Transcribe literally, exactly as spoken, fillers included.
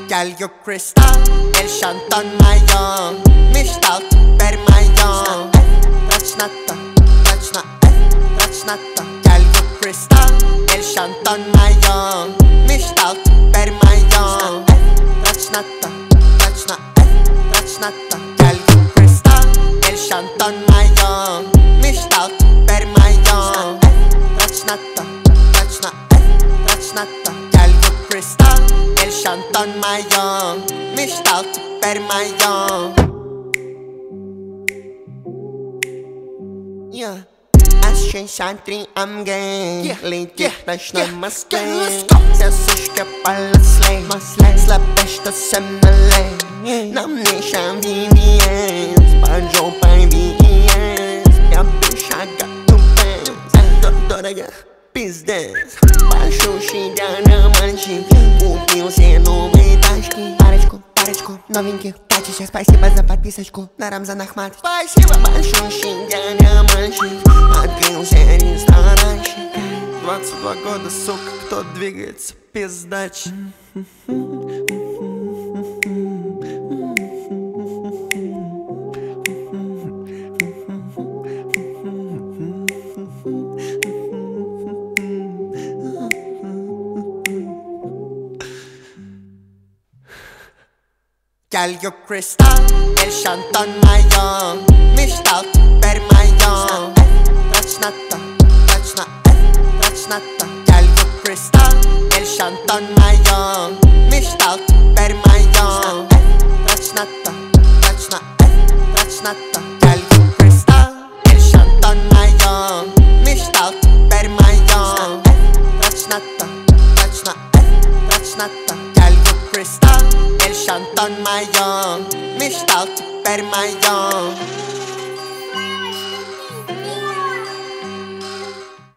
Girl, you crystal, el shantan mayon, mishtal, per mayon. Touch nata, touch na, touch nata. Girl, you crystal, el shantan mayon, mishtal, per mayon. Touch nata, touch na, touch nata. Girl, you crystal, el shantan mayon, mishtal, per mayon. Touch nata, touch na, touch nata. Girl, you crystal, el shantan mayon, mishtal, per mayon. Yeah. Aşkın şantri am gay. Lejty też na maskę. Zasuszkę palasle. Slapeszta sem na lej. Na mnie się viviens. Parzą pai viviens. Ja bysza gatupens. Doutora pizdens. Baixo xingana manchi. Kupił się nowej taśki. Pareczku, pareczku, nowinki. Się спасибо за подписочку на Рамзан Ахмат. Спасибо большое, щеня мальчик. Открылся ресторанчик. Двадцать два года, сука, кто двигается, пиздач. Girl, you crystal, el shantan mayon, mishtal, per mayon. Touch nata, touch na, touch nata. Girl, you crystal, el shantan mayon, mishtal, per mayon. Touch nata, touch na, touch nata. Girl, you crystal, el shantan mayon, mishtal, per mayon. Touch nata, touch na, touch nata. Girl, you crystal, el shantan mayon, mishtal, per mayon.